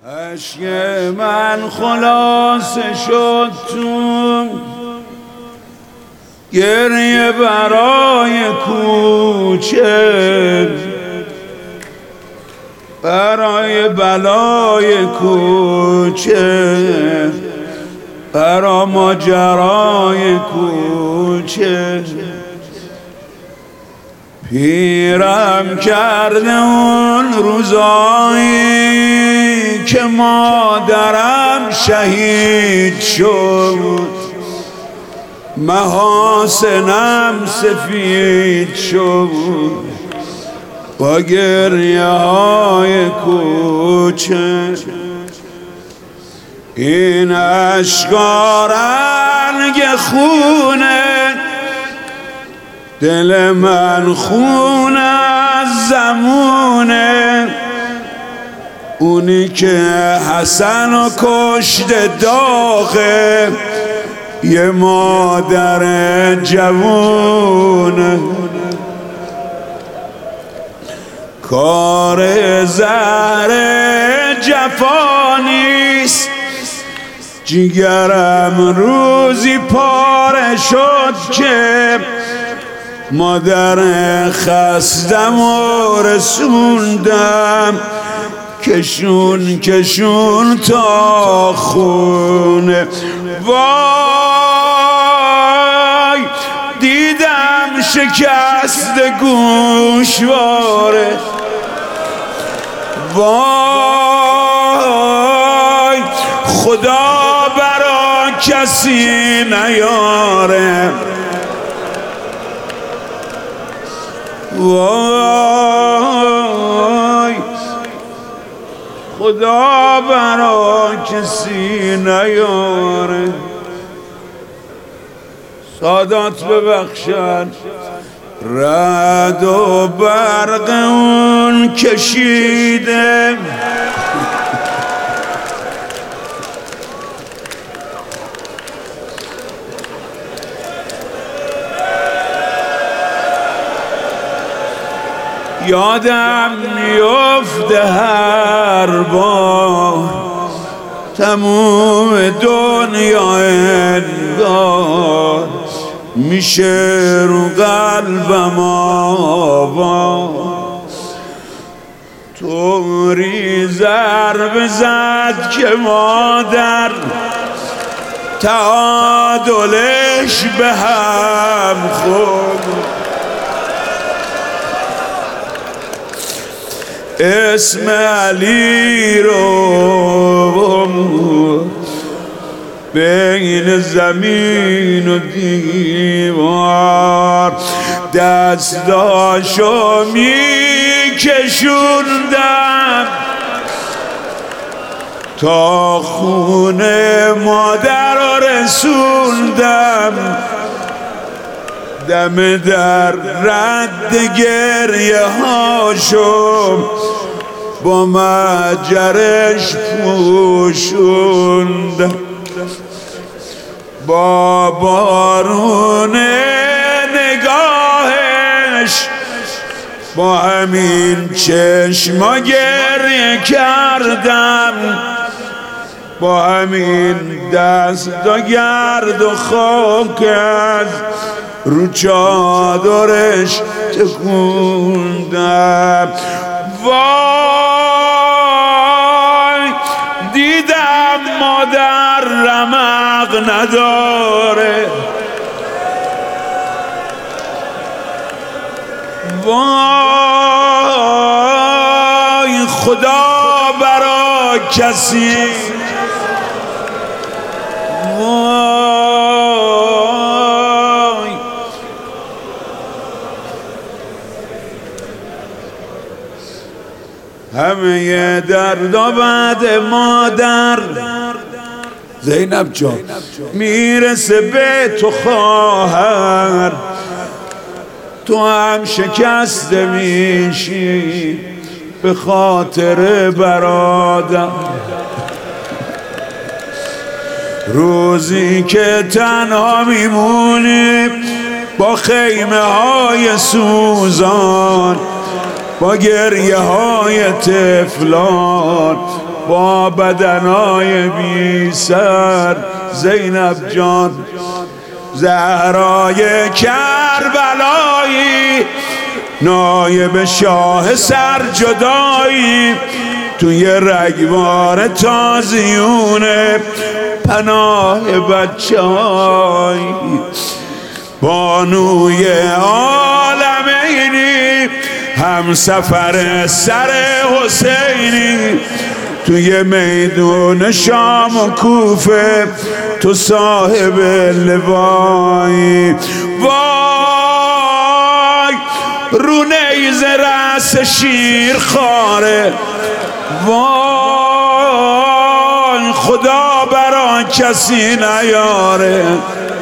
عشق من خلاصه شد تو گریه برای کوچه، برای بلای کوچه، برای ماجرای کوچه. پیرم کرده اون روزایی که مادرم شهید شد، محاسنم سفید شد با گریه های کوچه. این اشکا رنگ خونه، دل من خونه از زمونه. اونی که حسن و کشته داغه، یه مادر جوونه. کار زهر جفا نیست، جگرم روزی پاره شد که مادر خستم و رسوندم کشون کشون تا خونه. وای دیدم شکست گوشواره، وای خدا برا کسی نیاره، وای خدا برا کسی نیاره. سادات ببخشن رعد و برق اون کشیده، یادم میفته هر بار تموم دنیا انگار میشه رو قلبم آواز. طوری ضربه زد که مادر تعادلش به هم خورد. اسم علی رو بین زمین و دیوار دستاشو میکشوندم تا خونه مادر رو رسوندم. دم در رد گریه هاشو با مجرش پوشوندم. با بارون نگاهش با همین چشما گریه کردم، با همین دست دا گرد و خاک از رو چادرش تکوندم. وای دیدم مادر رمق نداره، وای خدا برا کسی، وای همه دردا بعد مادر زینب جان میرسه به تو خواهر، تو هم شکسته میشی به خاطر برادر. روزی که تنها میمونی با خیمه های سوزان، با گریه های طفلان، با بدنای بی سر زینب جان زهرای کربلایی نایب شاه سر جدایی توی رگبار تازیونه پناه بچه‌های بانوی عالمینی هم سفر سر حسینی توی میدون شام و کوفه تو صاحب لوایی وای رو نیزه رأس شیر خاره وای خدا برا کسی نیاره